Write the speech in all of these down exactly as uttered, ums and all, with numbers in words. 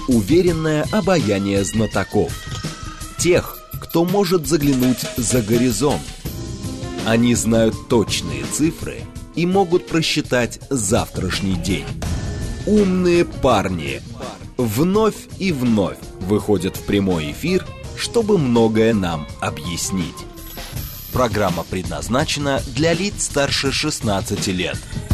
уверенное обаяние знатоков. Тех, кто может заглянуть за горизонт. Они знают точные цифры и могут просчитать завтрашний день. Умные парни вновь и вновь выходят в прямой эфир, чтобы многое нам объяснить. Программа предназначена для лиц старше шестнадцати лет.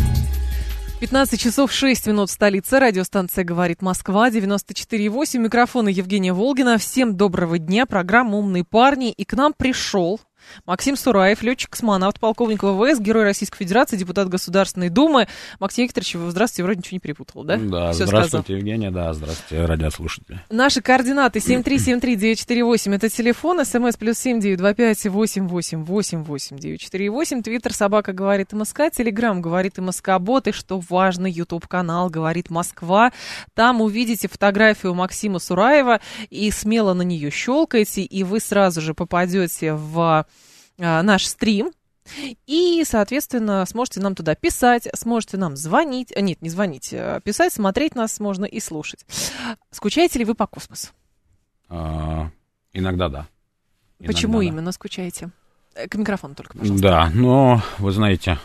пятнадцать часов шесть минут в столице. Радиостанция «Говорит Москва», девяносто четыре и восемь. Микрофон Евгения Волгина. Всем доброго дня. Программа «Умные парни». И к нам пришел Максим Сураев, летчик-космонавт, полковник ВВС, герой Российской Федерации, депутат Государственной Думы. Максим Викторович, вы здравствуйте, вроде ничего не перепутал, да? Да, Все здравствуйте, сказал. Евгения, да, здравствуйте, радиослушатели. Наши координаты семь три семь три девять четыре восемь, это телефон, смс плюс семь девять два пять восемь восемь восемь восемь девять четыре восемь, твиттер собака говорит МСК, телеграм говорит МСК Бот, и что важно, ютуб канал говорит Москва. Там увидите фотографию Максима Сураева и смело на нее щелкайте, и вы сразу же попадете в наш стрим, и, соответственно, сможете нам туда писать, сможете нам звонить, нет, не звонить, писать, смотреть нас можно и слушать. Скучаете ли вы по космосу? А, иногда да. Иногда Почему да. именно скучаете? К микрофону только, пожалуйста. Да, но, вы знаете,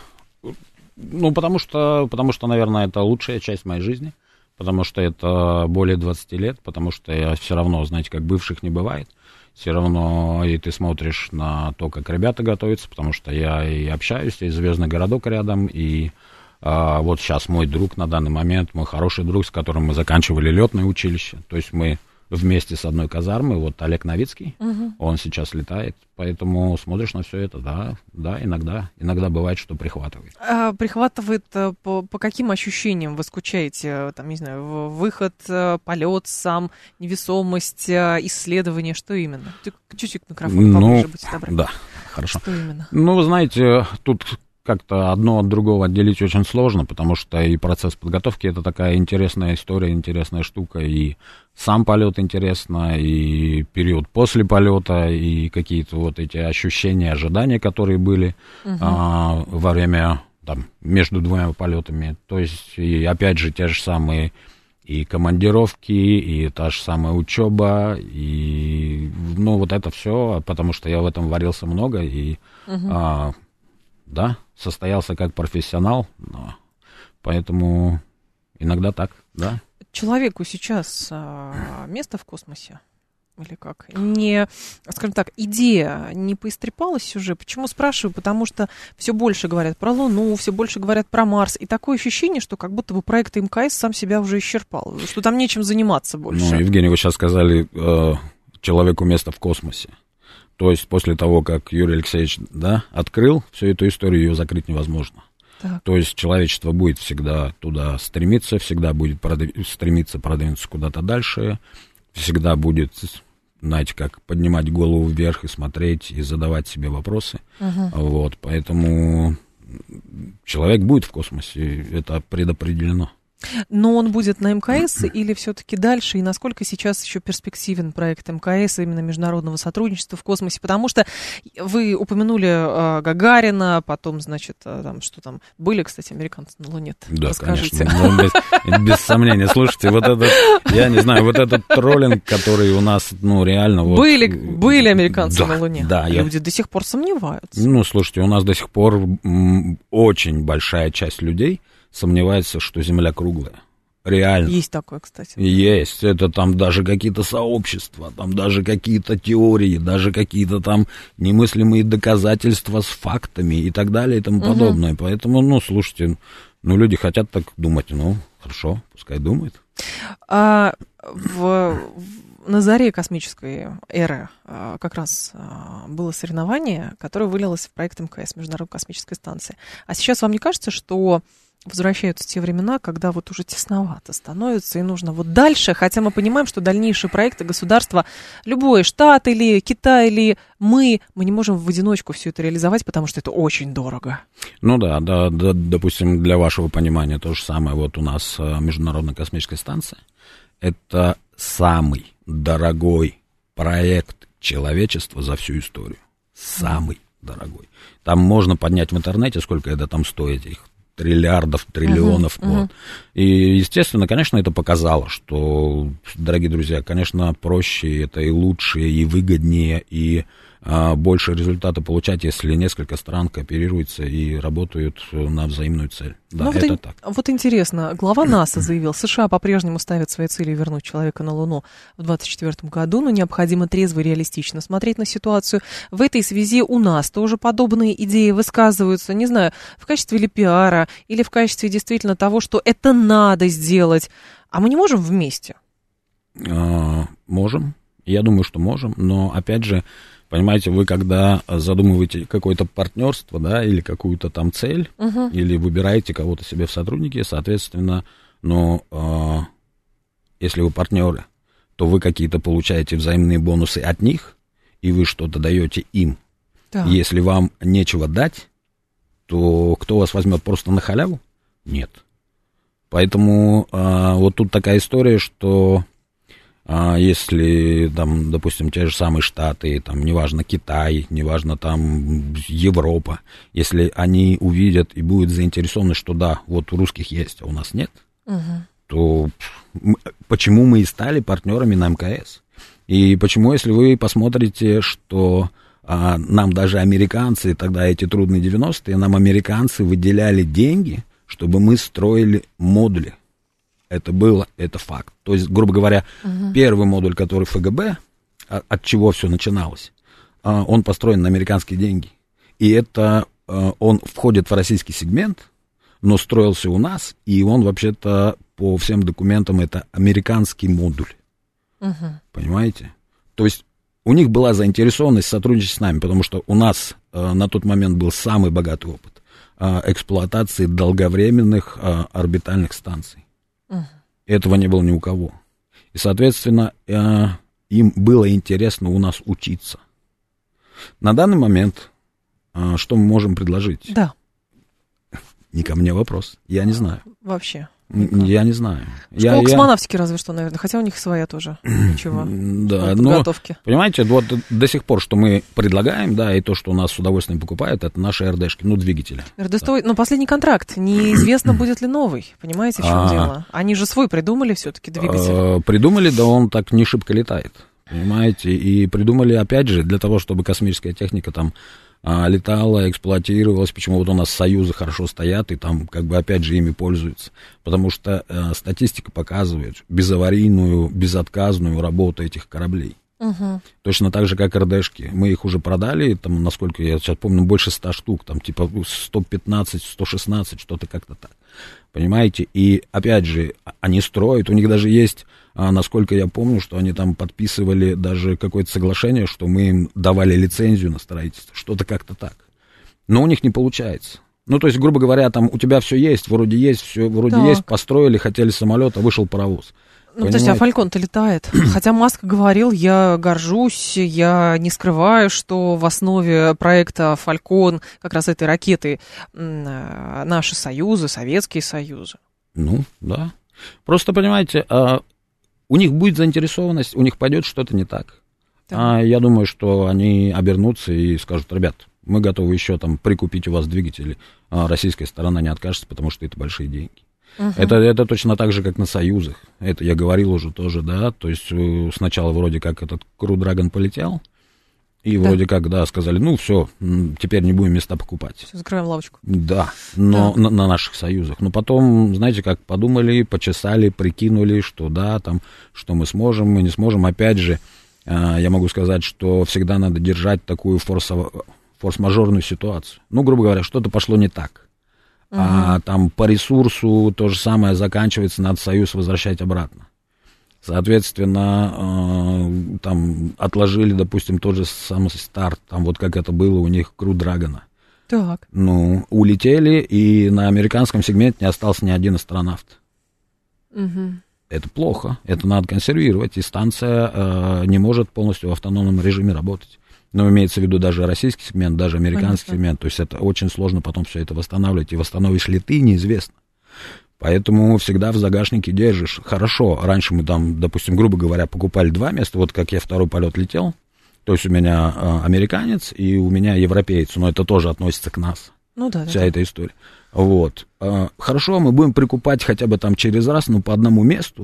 ну, потому что, потому что, наверное, это лучшая часть моей жизни, потому что это более двадцати лет, потому что я все равно, знаете, как бывших не бывает. Все равно и ты смотришь на то, как ребята готовятся, потому что я и общаюсь, и «Звездный городок» рядом, и а, вот сейчас мой друг на данный момент, мой хороший друг, с которым мы заканчивали летное училище, то есть мы вместе с одной казармой, вот Олег Новицкий, угу. Он сейчас летает, поэтому смотришь на все это, да, да, иногда, иногда бывает, что прихватывает. А, прихватывает по, по каким ощущениям вы скучаете, там, не знаю, выход, полет сам, невесомость, исследование, что именно? Ты чуть-чуть микрофон поближе, ну, будьте добры. Да, хорошо. Что именно? Ну, вы знаете, тут как-то одно от другого отделить очень сложно, потому что и процесс подготовки — это такая интересная история, интересная штука, и сам полет интересно, и период после полета, и какие-то вот эти ощущения, ожидания, которые были угу. а, во время, там, между двумя полетами. То есть, и опять же, те же самые и командировки, и та же самая учеба, и, ну, вот это все, потому что я в этом варился много, и... Угу. А, да, состоялся как профессионал, но поэтому иногда так, да. Человеку сейчас а, место в космосе? Или как? Не, скажем так, идея не поистрепалась уже? Почему спрашиваю? Потому что все больше говорят про Луну, все больше говорят про Марс, и такое ощущение, что как будто бы проект МКС сам себя уже исчерпал, что там нечем заниматься больше. Ну, Евгений, вы сейчас сказали, э, человеку место в космосе. То есть после того, как Юрий Алексеевич, да, открыл всю эту историю, ее закрыть невозможно. Так. То есть человечество будет всегда туда стремиться, всегда будет продв... стремиться продвинуться куда-то дальше, всегда будет, знаете, как поднимать голову вверх и смотреть, и задавать себе вопросы. Угу. Вот, поэтому человек будет в космосе, это предопределено. Но он будет на МКС или все-таки дальше? И насколько сейчас еще перспективен проект МКС, именно международного сотрудничества в космосе? Потому что вы упомянули э, Гагарина, потом, значит, э, там, что там, были, кстати, американцы на Луне? Да, расскажите. Конечно, ну, без, без сомнения. Слушайте, вот этот, я не знаю, вот этот троллинг, который у нас, ну, реально... Вот, были, были американцы да, на Луне? Да. Люди я... до сих пор сомневаются. Ну, слушайте, у нас до сих пор м, очень большая часть людей сомневается, что Земля круглая. Реально. Есть такое, кстати. Есть. Это там даже какие-то сообщества, там даже какие-то теории, даже какие-то там немыслимые доказательства с фактами и так далее и тому угу. подобное. Поэтому, ну, слушайте, ну, люди хотят так думать. Ну, хорошо, пускай думают. А, в... На заре космической эры а, как раз а, было соревнование, которое вылилось в проект МКС, Международной космической станции. А сейчас вам не кажется, что возвращаются те времена, когда вот уже тесновато становится и нужно вот дальше, хотя мы понимаем, что дальнейшие проекты государства, любой штат или Китай, или мы, мы не можем в одиночку все это реализовать, потому что это очень дорого. Ну да, да, да, допустим, для вашего понимания то же самое, вот у нас Международная космическая станция, это самый дорогой проект человечества за всю историю. Самый mm. дорогой. Там можно поднять в интернете, сколько это там стоит, их триллиардов, триллионов. Uh-huh, вот. uh-huh. И, естественно, конечно, это показало, что, дорогие друзья, конечно, проще, это и лучше, и выгоднее, и а, больше результата получать, если несколько стран кооперируются и работают на взаимную цель. Да, ну, это вот так. Вот интересно, глава НАСА заявил, США по-прежнему ставят своей целью вернуть человека на Луну в двадцать четвёртом году, но необходимо трезво и реалистично смотреть на ситуацию. В этой связи у нас тоже подобные идеи высказываются, не знаю, в качестве или пиара, или в качестве действительно того, что это надо сделать. А мы не можем вместе? А, можем. Я думаю, что можем, но, опять же, понимаете, вы когда задумываете какое-то партнерство, да, или какую-то там цель, uh-huh. или выбираете кого-то себе в сотрудники, соответственно, но э, если вы партнеры, то вы какие-то получаете взаимные бонусы от них, и вы что-то даете им. Да. Если вам нечего дать, то кто вас возьмет просто на халяву? Нет. Поэтому э, вот тут такая история, что А если, там, допустим, те же самые Штаты, там, неважно, Китай, неважно, там, Европа, если они увидят и будут заинтересованы, что да, вот у русских есть, а у нас нет, угу. то почему мы и стали партнерами на эм ка эс? И почему, если вы посмотрите, что а, нам даже американцы, тогда эти трудные девяностые, нам американцы выделяли деньги, чтобы мы строили модули. Это было, это факт. То есть, грубо говоря, uh-huh. первый модуль, который эф гэ бэ, от чего все начиналось, он построен на американские деньги. И это, он входит в российский сегмент, но строился у нас, и он вообще-то по всем документам это американский модуль. Uh-huh. Понимаете? То есть у них была заинтересованность сотрудничать с нами, потому что у нас на тот момент был самый богатый опыт эксплуатации долговременных орбитальных станций. Uh-huh. Этого не было ни у кого. И, соответственно, э, им было интересно у нас учиться. На данный момент, э, что мы можем предложить? Да. Не ко мне вопрос. Я не знаю. Вообще. Никак. Я не знаю. Школа я, космонавтики, я... разве что, наверное. Хотя у них своя тоже. Ничего. Да, но, понимаете, вот до сих пор, что мы предлагаем, да, и то, что у нас с удовольствием покупают, это наши эр дэ-шки, ну, двигатели. эр дэ сто, но последний контракт. Неизвестно, будет ли новый. Понимаете, в чем дело? Они же свой придумали все-таки двигатель. Придумали, да он так не шибко летает. Понимаете? И придумали, опять же, для того, чтобы космическая техника там летала, эксплуатировалась, почему вот у нас союзы хорошо стоят и там как бы опять же ими пользуются, потому что э, статистика показывает безаварийную, безотказную работу этих кораблей. Угу. Точно так же, как эр дэ-шки. Мы их уже продали, там, насколько я сейчас помню, больше ста штук, там типа сто пятнадцать, сто шестнадцать, что-то как-то так. Понимаете? И опять же, они строят, у них даже есть, а, насколько я помню, что они там подписывали даже какое-то соглашение, что мы им давали лицензию на строительство, что-то как-то так. Но у них не получается. Ну, то есть, грубо говоря, там у тебя все есть, вроде есть, все вроде так. есть, построили, хотели самолет, а вышел паровоз. Ну, то есть, а Фалькон-то летает. Хотя Маск говорил, я горжусь, я не скрываю, что в основе проекта Фалькон, как раз этой ракеты, наши союзы, Советские Союзы. Ну, да. Просто, понимаете, у них будет заинтересованность, у них пойдет что-то не так. Да. Я думаю, что они обернутся и скажут, ребят, мы готовы еще там прикупить у вас двигатели. Российская сторона не откажется, потому что это большие деньги. Uh-huh. Это, это точно так же, как на союзах. Это я говорил уже тоже, да. То есть сначала вроде как этот Crew Dragon полетел, и да. вроде как, да, сказали, ну все, теперь не будем места покупать. Все, закрываем лавочку. Да, но да. На, на наших союзах. Но потом, знаете, как подумали, почесали, прикинули, что да, там, что мы сможем, мы не сможем. Опять же, я могу сказать, что всегда надо держать такую форсово, форс-мажорную ситуацию. Ну, грубо говоря, что-то пошло не так. Uh-huh. А там по ресурсу то же самое заканчивается, надо союз возвращать обратно. Соответственно, э, там отложили, допустим, тот же самый старт, там вот как это было у них Crew Dragon. Так. Ну, улетели, и на американском сегменте не остался ни один астронавт. Uh-huh. Это плохо, это надо консервировать, и станция э, не может полностью в автономном режиме работать. Но имеется в виду даже российский сегмент, даже американский Понятно. сегмент. То есть это очень сложно потом все это восстанавливать. И восстановишь ли ты, неизвестно. Поэтому всегда в загашнике держишь. Хорошо, раньше мы там, допустим, грубо говоря, покупали два места. Вот как я второй полет летел. То есть у меня э, американец и у меня европеец. Но это тоже относится к НАСА. Ну да, вся да, эта история. Вот. Хорошо, мы будем прикупать хотя бы там через раз, ну, по одному месту,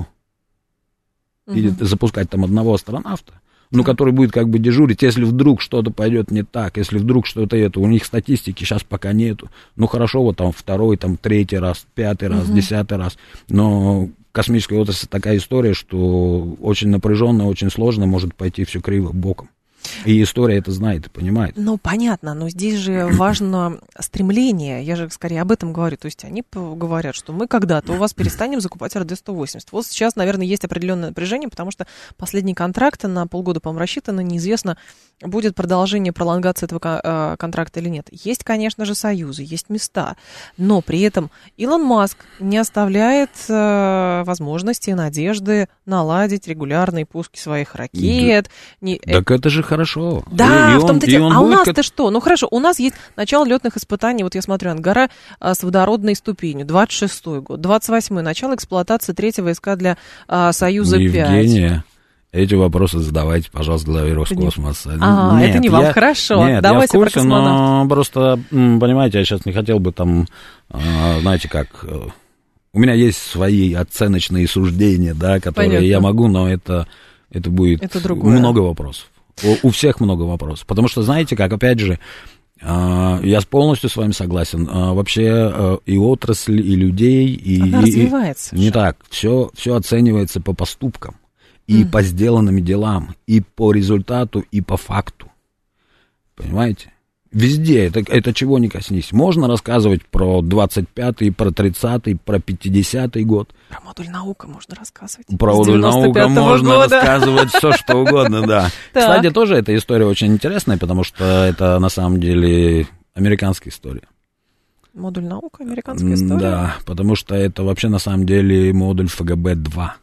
угу. или запускать там одного астронавта, ну, который будет как бы дежурить, если вдруг что-то пойдет не так, если вдруг что-то это, у них статистики сейчас пока нету, ну, хорошо, вот там второй, там третий раз, пятый раз, угу. десятый раз, но космическая отрасль такая история, что очень напряженно, очень сложно, может пойти все криво боком. И история это знает и понимает. Ну, понятно, но здесь же важно стремление, я же скорее об этом говорю, то есть они говорят, что мы когда-то у вас перестанем закупать эр дэ сто восемьдесят. Вот сейчас, наверное, есть определенное напряжение, потому что последний контракт на полгода, по-моему, рассчитан, неизвестно, будет продолжение, пролонгация этого контракта или нет. Есть, конечно же, союзы, есть места, но при этом Илон Маск не оставляет э, возможности, надежды наладить регулярные пуски своих ракет. Да. Не, так это же хорошо. Да, и в том-то он, дело. А у нас-то как... что? Ну хорошо, у нас есть начало летных испытаний, вот я смотрю, Ангара а, с водородной ступенью, двадцать шестой год, двадцать восьмой, начало эксплуатации третьего СК для а, Союза пять. Евгения, эти вопросы задавайте, пожалуйста, главе Роскосмоса. А, нет, это не вам, я, хорошо. Нет, давайте я в курсе, про космонавтов. Но просто, понимаете, я сейчас не хотел бы там, знаете как... У меня есть свои оценочные суждения, да, которые Понятно. Я могу, но это, это будет это много вопросов. У, у всех много вопросов. Потому что, знаете, как, опять же, э, я полностью с вами согласен. Э, вообще э, и отрасль, и людей, и... Она и, развивается. И, не так. Все, все оценивается по поступкам, и mm. по сделанным делам, и по результату, и по факту. Понимаете? Везде, это, это чего не коснись. Можно рассказывать про двадцать пятый, про тридцатый, про пятидесятый год. Про модуль наука можно рассказывать. Про модуль наука можно года. рассказывать все, что угодно, да. Кстати, тоже эта история очень интересная, потому что это на самом деле американская история. Модуль наука, американская история? Да, потому что это вообще на самом деле модуль эф гэ бэ два,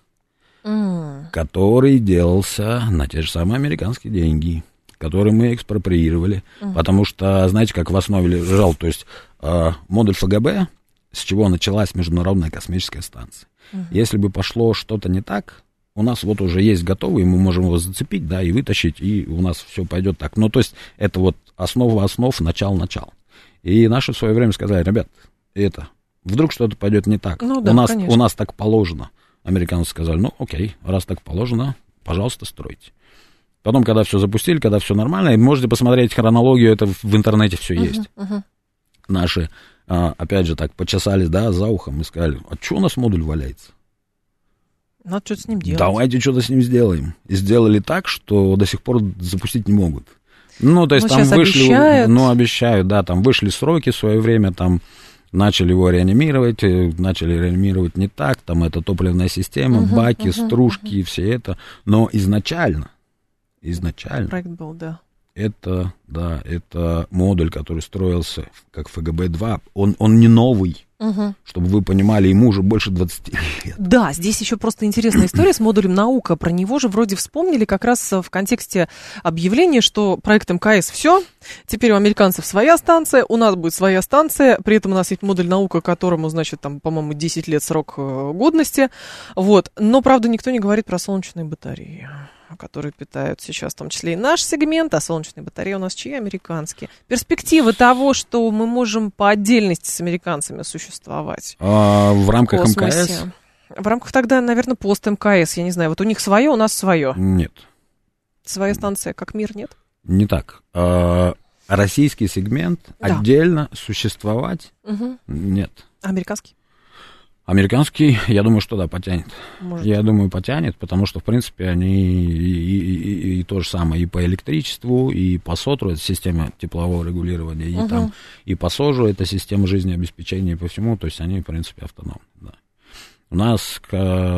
mm. который делался на те же самые американские деньги, которые мы экспроприировали, uh-huh. потому что, знаете, как в основе лежал, то есть э, модуль эф гэ бэ, с чего началась Международная космическая станция. Uh-huh. Если бы пошло что-то не так, у нас вот уже есть готовый, мы можем его зацепить, да, и вытащить, и у нас все пойдет так. Ну, то есть это вот основа основ, начало-начало. И наши в свое время сказали, ребят, это, вдруг что-то пойдет не так. Ну, да, у, нас, у нас так положено. Американцы сказали, ну, окей, раз так положено, пожалуйста, стройте. Потом, когда все запустили, когда все нормально, и можете посмотреть хронологию, это в интернете все uh-huh, есть. Uh-huh. Наши, опять же, так почесались, да, за ухом и сказали, а что у нас модуль валяется? Надо что-то с ним делать. Давайте что-то с ним сделаем. И сделали так, что до сих пор запустить не могут. Ну, то есть ну, там вышли... Обещают. Ну, обещают, да, там вышли сроки в свое время, там начали его реанимировать, начали реанимировать не так, там это топливная система, uh-huh, баки, uh-huh, стружки uh-huh. и все это. Но изначально Изначально. Проект был, да. Это, да, это модуль, который строился как эф гэ бэ два. Он, он не новый, угу. чтобы вы понимали, ему уже больше двадцати лет. Да, здесь еще просто интересная история с модулем наука. Про него же вроде вспомнили как раз в контексте объявления, что проект эм ка эс все. Теперь у американцев своя станция, у нас будет своя станция. При этом у нас есть модуль наука, которому, значит, там, по-моему, десять лет срок годности. Вот. Но, правда, никто не говорит про солнечные батареи, которые питают сейчас в том числе и наш сегмент, а солнечные батареи у нас чьи? Американские. Перспективы того, что мы можем по отдельности с американцами существовать. А в рамках в эм ка эс? В рамках тогда, наверное, пост эм ка эс, я не знаю. Вот у них свое, у нас свое. Нет. Своя станция, как мир, нет? Не так. А, российский сегмент да. отдельно существовать? Угу. Нет. А американский? Американский, я думаю, что да, потянет. Может. Я думаю, потянет, потому что, в принципе, они и, и, и, и то же самое и по электричеству, и по СОТРу, это система теплового регулирования, и, uh-huh. там, и по СОЖу, это система жизнеобеспечения и по всему, то есть они, в принципе, автономны. Да. У нас, к,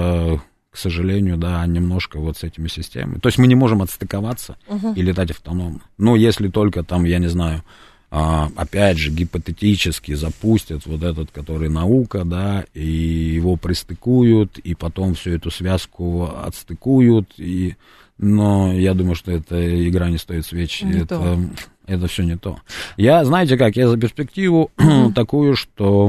к сожалению, да, немножко вот с этими системами. То есть мы не можем отстыковаться uh-huh. и летать автономно. Ну, если только там, я не знаю... А, опять же, гипотетически запустят вот этот, который наука, да, и его пристыкуют, и потом всю эту связку отстыкуют, и... но я думаю, что эта игра не стоит свеч, не это, это все не то. Я, знаете как, я за перспективу mm-hmm. такую, что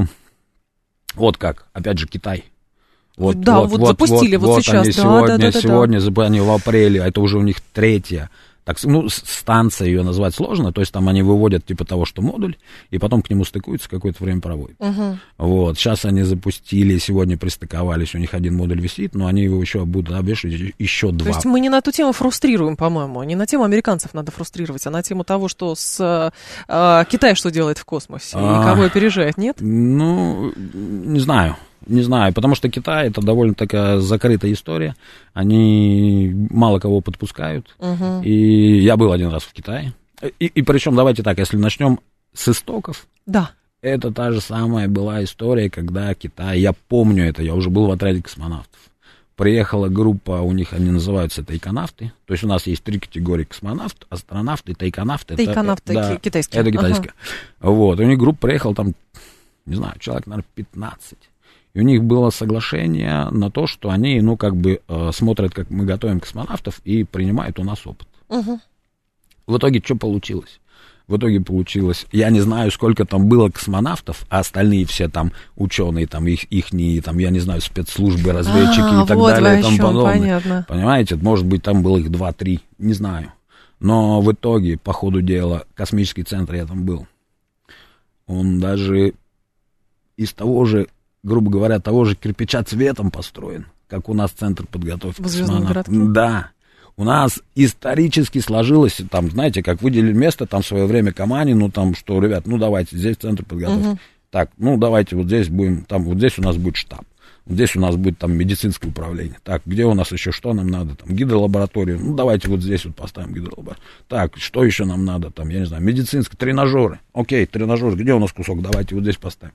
вот как, опять же, Китай. Вот, да, вот, вот, вот запустили вот, вот вот сейчас. Они да, сегодня, да, да, сегодня, да. они в апреле, это уже у них третья так, ну, станция ее назвать сложно, то есть там они выводят типа того, что модуль, и потом к нему стыкуются, какое-то время проводят. Uh-huh. Вот, сейчас они запустили, сегодня пристыковались, у них один модуль висит, но они его еще будут обвешивать, еще два. То есть мы не на ту тему фрустрируем, по-моему, не на тему американцев надо фрустрировать, а на тему того, что с э, Китай что делает в космосе, а, и кого опережает, нет? Ну, не знаю. Не знаю, потому что Китай — это довольно такая закрытая история. Они мало кого подпускают. Uh-huh. И я был один раз в Китае. И, и причем, давайте так, если начнем с истоков. Да. Это та же самая была история, когда Китай, я помню это, я уже был в отряде космонавтов. Приехала группа, у них они называются тайконавты. То есть у нас есть три категории: космонавт, астронавты, тайконавты. Тайконавты это, да, китайские. Это китайские. Uh-huh. Вот, у них группа приехала там, не знаю, человек, наверное, пятнадцать. И у них было соглашение на то, что они, ну, как бы э, смотрят, как мы готовим космонавтов, и принимают у нас опыт. Угу. В итоге что получилось? В итоге получилось, я не знаю, сколько там было космонавтов, а остальные все там ученые, там их, ихние, там, я не знаю, спецслужбы, разведчики а, и так вот далее и тому подобное. Понятно. Понимаете, может быть, там было их два-три, не знаю. Но в итоге, по ходу дела, космический центр, я там был, он даже из того же, грубо говоря, того же кирпича цветом построен, как у нас центр подготовки космонавтов. Да. У нас исторически сложилось, там, знаете, как выделили место, там, в свое время Каманину, там, что, ребят, ну, давайте, здесь центр подготовки. Uh-huh. Так, ну, давайте, вот здесь будем, там, вот здесь у нас будет штаб. Вот здесь у нас будет, там, медицинское управление. Так, где у нас еще, что нам надо? Там, гидролабораторию. Ну, давайте вот здесь вот поставим гидролабораторию. Так, что еще нам надо? Там, я не знаю, медицинское, тренажеры. Окей, тренажеры, где у нас кусок? Давайте вот здесь поставим.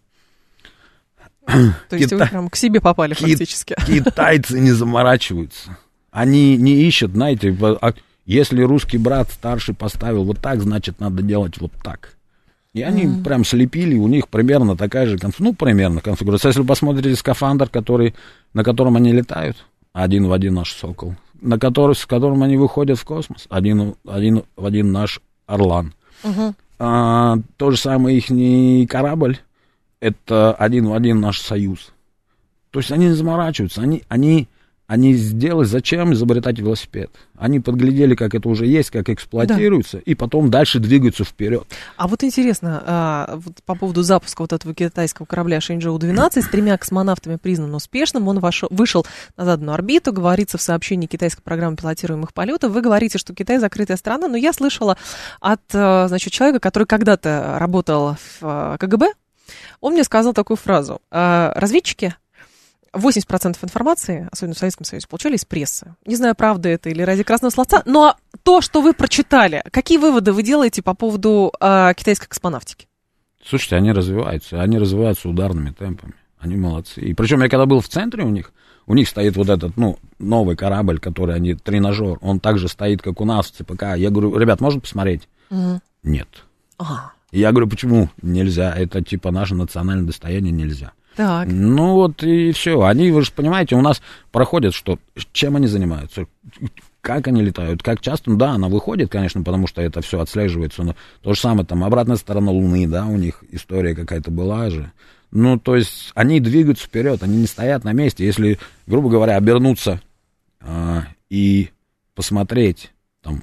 То есть Кита... вы прям к себе попали фактически. Китайцы не заморачиваются. Они не ищут, знаете, если русский брат старший поставил вот так, значит, надо делать вот так. И они mm. прям слепили, у них примерно такая же, ну, примерно конфигурация. Если вы посмотрите скафандр, который, на котором они летают, один в один наш «Сокол», на который, с которым они выходят в космос, один, один в один наш «Орлан». Uh-huh. А, то же самое их корабль. Это один в один наш «Союз». То есть они не заморачиваются. Они, они, они сделали, зачем изобретать велосипед? Они подглядели, как это уже есть, как эксплуатируется, да. И потом дальше двигаются вперед. А вот интересно, а, вот по поводу запуска вот этого китайского корабля Шэньчжоу двенадцать с тремя космонавтами признан успешным. Он вошел, вышел на заданную орбиту. Говорится в сообщении китайской программы пилотируемых полетов. Вы говорите, что Китай закрытая страна, но я слышала от, значит, человека, который когда-то работал в ка гэ бэ. Он мне сказал такую фразу. Разведчики восемьдесят процентов информации, особенно в Советском Союзе, получали из прессы. Не знаю, правда это или ради красного словца, но то, что вы прочитали, какие выводы вы делаете по поводу э, китайской космонавтики? Слушайте, они развиваются, они развиваются ударными темпами. Они молодцы. И причем я когда был в центре у них, у них стоит вот этот, ну, новый корабль, который они, тренажер, он также стоит, как у нас в цэ пэ ка. Я говорю, ребят, можно посмотреть? Угу. Нет. Ага. Я говорю, почему нельзя? Это типа наше национальное достояние, нельзя. Так. Ну вот и все. Они, вы же понимаете, у нас проходят, что, чем они занимаются, как они летают, как часто. Ну да, она выходит, конечно, потому что это все отслеживается. Но то же самое, там, обратная сторона Луны, да, у них история какая-то была же. Ну, то есть они двигаются вперед, они не стоят на месте. Если, грубо говоря, обернуться а, и посмотреть, там,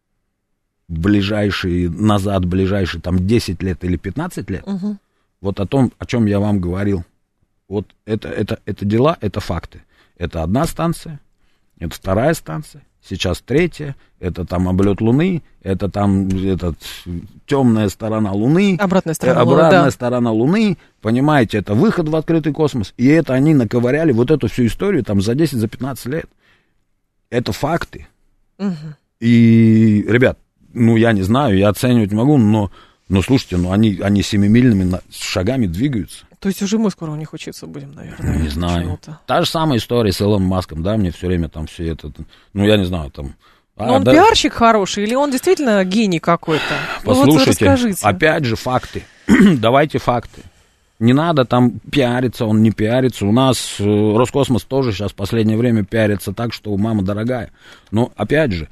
ближайшие, назад, ближайшие, там, десять лет или пятнадцать лет, угу. Вот о том, о чем я вам говорил. Вот это, это, это дела, это факты. Это одна станция, это вторая станция, сейчас третья, это там облет Луны, это там этот, темная сторона Луны. Обратная сторона э, Луны, Обратная да. сторона Луны, понимаете, это выход в открытый космос. И это они наковыряли вот эту всю историю там за десять, за пятнадцать лет. Это факты. Угу. И, ребят, ну, я не знаю, я оценивать не могу, но, но слушайте, ну, они, они семимильными шагами двигаются. То есть уже мы скоро у них учиться будем, наверное. Не знаю. Чему-то. Та же самая история с Илоном Маском, да, мне все время там все это, ну, я не знаю, там... А, но он да... пиарщик хороший или он действительно гений какой-то? Послушайте, ну, вот расскажите. Опять же факты. Давайте факты. Не надо там пиариться, он не пиарится. У нас э, Роскосмос тоже сейчас в последнее время пиарится так, что мама дорогая. Но, опять же,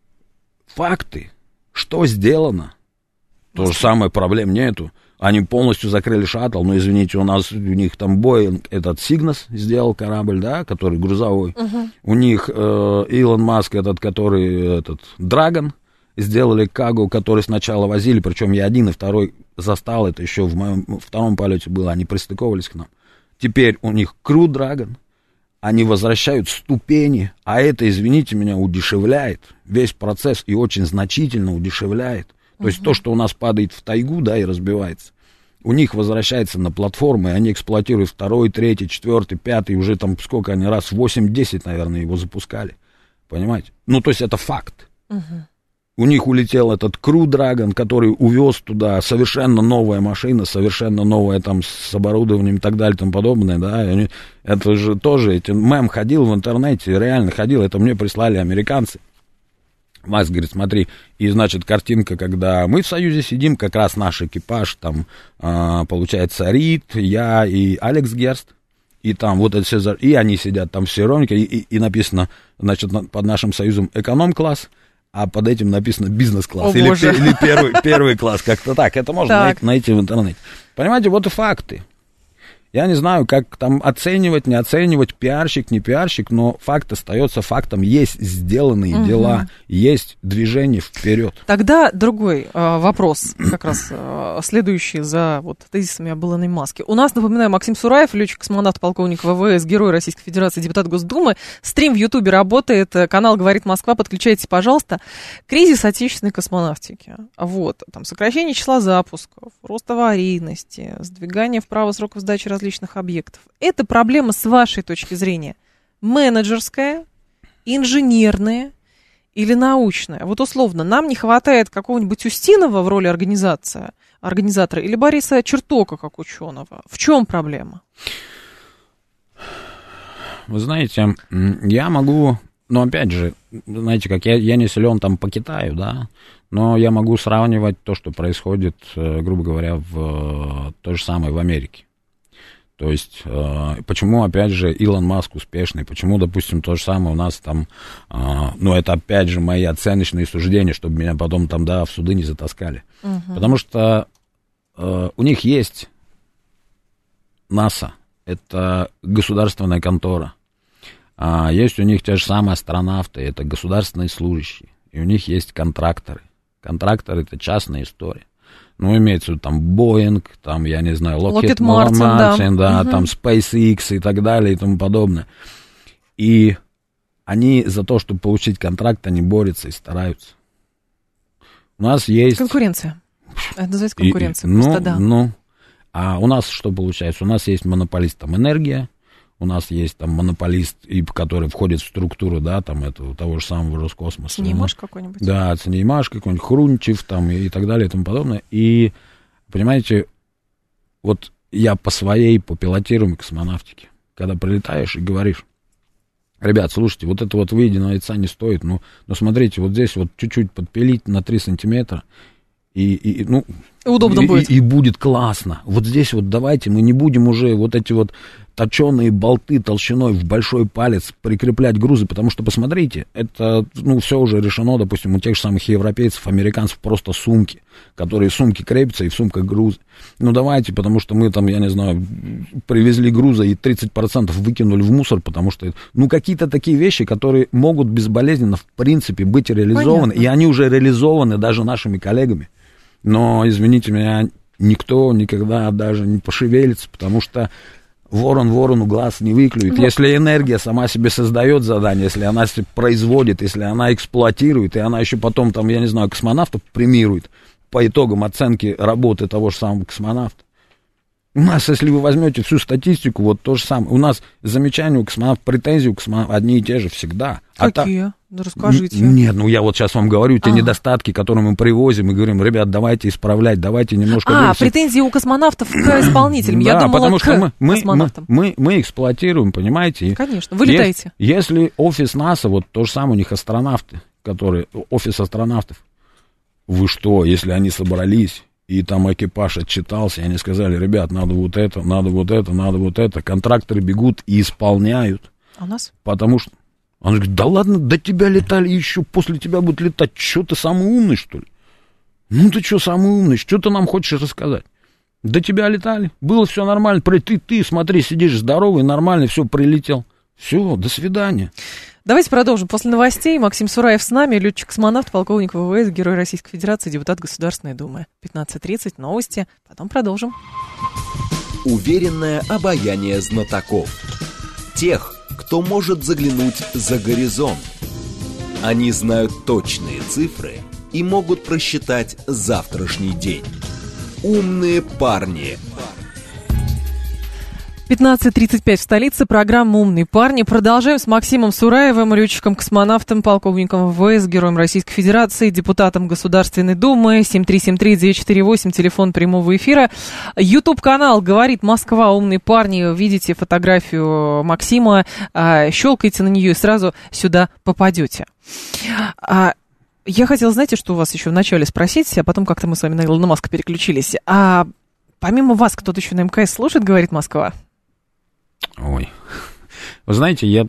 факты. Что сделано? То же самое, проблем нету. Они полностью закрыли шаттл, но, извините, у нас, у них там Боинг, этот Сигнас сделал корабль, да, который грузовой. Uh-huh. У них э, Илон Маск, этот, который, этот, Драгон, сделали Кагу, который сначала возили, причем я один и второй застал, это еще в моем втором полете было, они пристыковывались к нам. Теперь у них Crew Dragon, они возвращают ступени, а это, извините меня, удешевляет весь процесс и очень значительно удешевляет. То есть то, что у нас падает в тайгу, да, и разбивается, у них возвращается на платформы, и они эксплуатируют второй, третий, четвертый, пятый, уже там сколько они, раз восемь-десять, наверное, его запускали. Понимаете? Ну, то есть это факт. Угу. У них улетел этот Crew Dragon, который увез туда совершенно новая машина, совершенно новая там с оборудованием и так далее и тому подобное, да, и они, это же тоже, эти, мем ходил в интернете, реально ходил, это мне прислали американцы. Макс говорит, смотри, и, значит, картинка, когда мы в Союзе сидим, как раз наш экипаж, там, э, получается, Рид, я и Алекс Герст, и там вот это все, и они сидят там все ровненько, и, и, и написано, значит, под нашим Союзом эконом-класс, а под этим написано бизнес-класс, или, или первый, первый класс, как-то так, это можно так. найти в интернете. Понимаете, вот и факты. Я не знаю, как там оценивать, не оценивать, пиарщик, не пиарщик, но факт остается фактом. Есть сделанные угу. дела, есть движение вперед. Тогда другой э, вопрос, как раз э, следующий за вот тезисами об Илоне Маске. У нас, напоминаю, Максим Сураев, летчик-космонавт, полковник ВВС, герой Российской Федерации, депутат Госдумы. Стрим в Ютубе работает, канал «Говорит Москва», подключайтесь, пожалуйста. Кризис отечественной космонавтики. Вот, там сокращение числа запусков, рост аварийности, сдвигание вправо сроков сдачи различных объектов. Это проблема с вашей точки зрения менеджерская, инженерная или научная? Вот условно, нам не хватает какого-нибудь Устинова в роли организации, организатора или Бориса Чертока как ученого. В чем проблема? Вы знаете, я могу, но опять же, знаете, как я, я не силен там по Китаю, да, но я могу сравнивать то, что происходит, грубо говоря, в то же самое в Америке. То есть, э, почему, опять же, Илон Маск успешный, почему, допустим, то же самое у нас там, э, ну, это, опять же, мои оценочные суждения, чтобы меня потом там, да, в суды не затаскали. Uh-huh. Потому что э, у них есть НАСА, это государственная контора, а есть у них те же самые астронавты, это государственные служащие, и у них есть контракторы. Контракторы — это частная история. Ну, имеется в виду там Boeing, там, я не знаю, Lockheed Martin, да, угу. там SpaceX и так далее и тому подобное. И они за то, чтобы получить контракт, они борются и стараются. У нас есть... Конкуренция. Это называется конкуренция. И, просто, ну, да. ну, а у нас что получается? У нас есть монополист там энергия, у нас есть там монополист, который входит в структуру, да, там этого, того же самого Роскосмоса. Ценеймаш какой-нибудь. Да, Ценеймаш какой-нибудь, Хрунчев там и, и так далее и тому подобное. И, понимаете, вот я по своей, по пилотируемой космонавтике, когда прилетаешь и говоришь, ребят, слушайте, вот это вот выеденного яйца не стоит, ну, ну смотрите, вот здесь вот чуть-чуть подпилить на три сантиметра, и, и, ну, удобно и, будет. И, и будет классно. Вот здесь вот давайте мы не будем уже вот эти вот точеные болты толщиной в большой палец прикреплять грузы, потому что, посмотрите, это, ну, все уже решено, допустим, у тех же самых европейцев, американцев просто сумки, которые сумки крепятся и в сумках грузы. Ну, давайте, потому что мы там, я не знаю, привезли груза и тридцать процентов выкинули в мусор, потому что, ну, какие-то такие вещи, которые могут безболезненно, в принципе, быть реализованы, понятно. И они уже реализованы даже нашими коллегами. Но, извините меня, никто никогда даже не пошевелится, потому что ворон ворону глаз не выклюет. Ну, если энергия сама себе создает задание, если она себе производит, если она эксплуатирует, и она еще потом, там, я не знаю, космонавтов премирует по итогам оценки работы того же самого космонавта. У нас, если вы возьмете всю статистику, вот то же самое. У нас замечания у космонавтов, претензии у космонавтов одни и те же всегда. Какие? А та... Да расскажите. Нет, ну я вот сейчас вам говорю, те а. недостатки, которые мы привозим, и говорим, ребят, давайте исправлять, давайте немножко... А, вырастим. Претензии у космонавтов к исполнителям. Я да, думала, потому что к мы, мы, космонавтам. Мы, мы, мы эксплуатируем, понимаете? Конечно, вы летаете. Если, если офис НАСА, вот то же самое, у них астронавты, которые, офис астронавтов, вы что, если они собрались... И там экипаж отчитался, и они сказали, ребят, надо вот это, надо вот это, надо вот это. Контракторы бегут и исполняют. А у нас? Потому что... Он говорит, да ладно, до тебя летали, еще после тебя будут летать. Что, ты самый умный, что ли? Ну ты что, самый умный, что ты нам хочешь рассказать? До тебя летали, было все нормально. Ты, ты, смотри, сидишь здоровый, нормально, все, прилетел. Все, до свидания. Давайте продолжим. После новостей Максим Сураев с нами, летчик-космонавт, полковник ВВС, герой Российской Федерации, депутат Государственной Думы. пятнадцать тридцать, новости, потом продолжим. Уверенное обаяние знатоков. Тех, кто может заглянуть за горизонт. Они знают точные цифры и могут просчитать завтрашний день. Умные парни. пятнадцать тридцать пять в столице. Программа «Умные парни». Продолжаем с Максимом Сураевым, летчиком-космонавтом, полковником ВВС, героем Российской Федерации, депутатом Государственной Думы. семь три семь три девять четыре восемь, телефон прямого эфира. Ютуб-канал «Говорит Москва. Умные парни». Видите фотографию Максима, щелкайте на нее и сразу сюда попадете. Я хотела, знаете, что у вас еще вначале спросить, а потом как-то мы с вами на Илона Маска переключились. А помимо вас кто-то еще на МКС слушает «Говорит Москва»? Ой, вы знаете, я,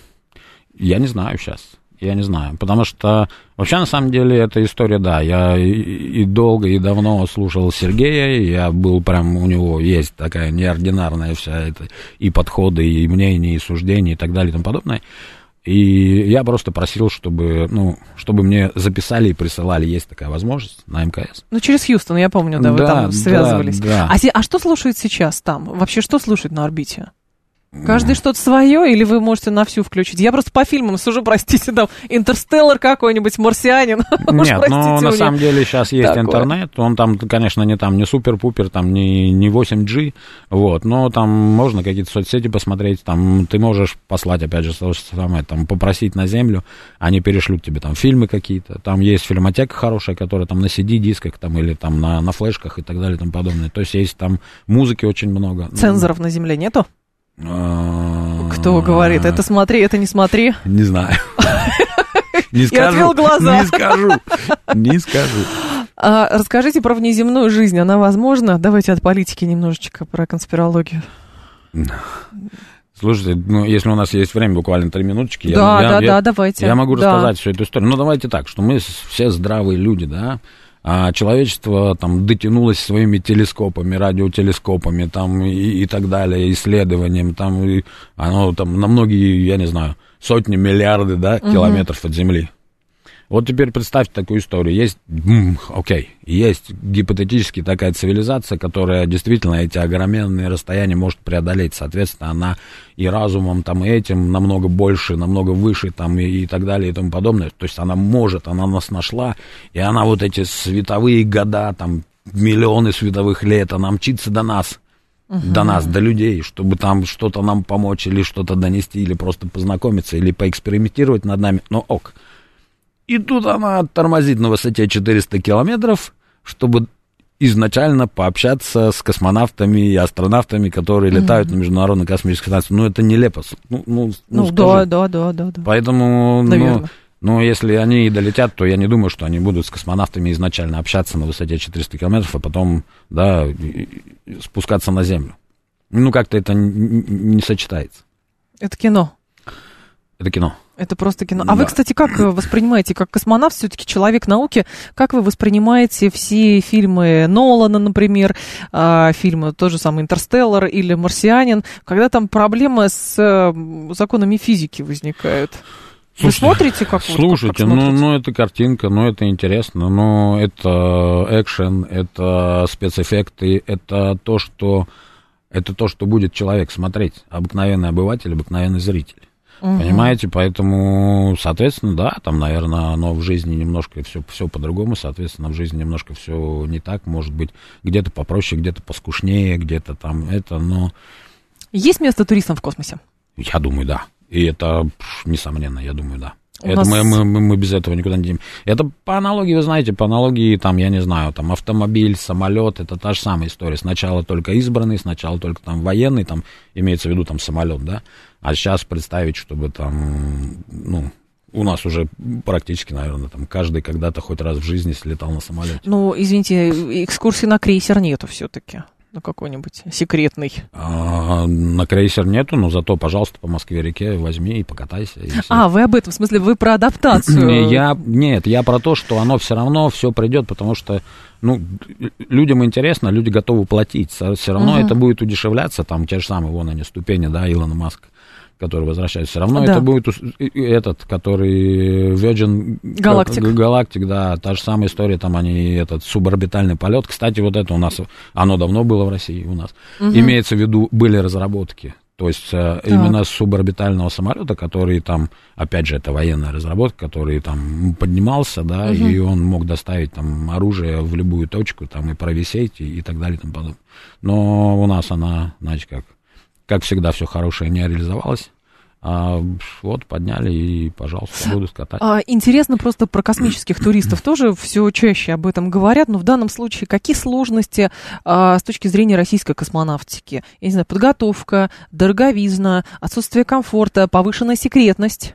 я не знаю сейчас, я не знаю, потому что вообще на самом деле эта история, да, я и, и долго, и давно слушал Сергея, я был прям, у него есть такая неординарная вся эта и подходы, и мнения, и суждения, и так далее, и тому подобное, и я просто просил, чтобы, ну, чтобы мне записали и присылали, есть такая возможность на МКС. Ну, через Хьюстон, я помню, да, вы да, там связывались. Да, да. А, а что слушают сейчас там? Вообще, что слушают на орбите? Каждый что-то свое, или вы можете на всю включить? Я просто по фильмам сужу, простите, там, «Интерстеллар» какой-нибудь, «Марсианин». Нет, ну, на самом деле сейчас есть такое. Интернет, он там, конечно, не там, не супер-пупер, там, не, не восемь джи, вот, но там можно какие-то соцсети посмотреть, там, ты можешь послать, опять же, то же самое, там, попросить на землю, они перешлют тебе там фильмы какие-то, там есть фильмотека хорошая, которая там на си ди-дисках, там, или там на, на флешках и так далее и тому подобное, то есть есть там музыки очень много. Цензоров на земле нету? Кто говорит, это смотри, это не смотри? Не знаю. Не скажу. И отвел глаза. Не скажу. Не скажу. А, расскажите про внеземную жизнь. Она возможна? Давайте от политики немножечко про конспирологию. Слушайте, ну, если у нас есть время, буквально три минуточки. Да, я, да, я, да, я, давайте. Я могу да. рассказать всю эту историю. Ну, давайте так, что мы все здравые люди, да. А человечество там дотянулось своими телескопами, радиотелескопами там, и, и так далее, исследованием, там, и оно там на многие, я не знаю, сотни, миллиарды, да, угу. километров от Земли. Вот теперь представьте такую историю. Есть, окей, okay, есть гипотетически такая цивилизация, которая действительно эти огроменные расстояния может преодолеть. Соответственно, она и разумом, там, и этим намного больше, намного выше, там, и, и так далее, и тому подобное. То есть она может, она нас нашла, и она вот эти световые года, там, миллионы световых лет, она мчится до нас. Uh-huh. До нас, до людей, чтобы там что-то нам помочь, или что-то донести, или просто познакомиться, или поэкспериментировать над нами. Но ок. И тут она тормозит на высоте четыреста километров, чтобы изначально пообщаться с космонавтами и астронавтами, которые mm-hmm. летают на Международной космической станции. Ну, это нелепо. Ну, ну, ну, ну да, да, да, да, да. Поэтому, ну, ну, если они и долетят, то я не думаю, что они будут с космонавтами изначально общаться на высоте четыреста километров, а потом, да, спускаться на Землю. Ну, как-то это не сочетается. Это кино. Это кино. Это просто кино. А да. Вы, кстати, как воспринимаете, как космонавт, все-таки человек науки, как вы воспринимаете все фильмы Нолана, например, фильмы, тот же самый «Интерстеллар» или «Марсианин», когда там проблемы с законами физики возникают? Вы слушайте, смотрите, как слушайте, вот, как, как ну, ну, это картинка, ну, это интересно, ну, это экшен, это спецэффекты, это то, что, это то, что будет человек смотреть, обыкновенный обыватель, обыкновенный зритель. Угу. Понимаете, поэтому, соответственно, да, там, наверное, оно в жизни немножко все, все по-другому, соответственно, в жизни немножко все не так, может быть, где-то попроще, где-то поскушнее, где-то там это, но... Есть место туристам в космосе? Я думаю, да. И это, несомненно, я думаю, да. У это нас... мы, мы, мы, мы без этого никуда не денем. Это по аналогии, вы знаете, по аналогии, там, я не знаю, там, автомобиль, самолет, это та же самая история. Сначала только избранный, сначала только там военный, там, имеется в виду там самолет, да. А сейчас представить, чтобы там, ну, у нас уже практически, наверное, там, каждый когда-то хоть раз в жизни слетал на самолете. Ну, извините, экскурсии на крейсер нету все-таки. Ну, какой-нибудь секретный. А, на крейсер нету, но зато, пожалуйста, по Москве-реке возьми и покатайся. И а, вы об этом, в смысле, вы про адаптацию? Я, нет, я про то, что оно все равно все придет, потому что, ну, людям интересно, люди готовы платить. Все равно uh-huh. это будет удешевляться, там те же самые, вон они, ступени, да, Илона Маска. который возвращается. Все равно да. это будет этот, который Virgin Galactic. Galactic, да, та же самая история, там они, этот суборбитальный полет. Кстати, вот это у нас, оно давно было в России у нас. Угу. Имеется в виду, были разработки. То есть так. именно суборбитального самолета, который там, опять же, это военная разработка, который там поднимался, да, угу. и он мог доставить там оружие в любую точку, там и провисеть, и, и так далее, и тому подобное. Но у нас она, значит, как, как всегда, все хорошее не реализовалось. А вот подняли и, пожалуйста, буду скатать. А, интересно просто про космических туристов тоже все чаще об этом говорят, но в данном случае какие сложности а, с точки зрения российской космонавтики? Я не знаю, подготовка, дороговизна, отсутствие комфорта, повышенная секретность?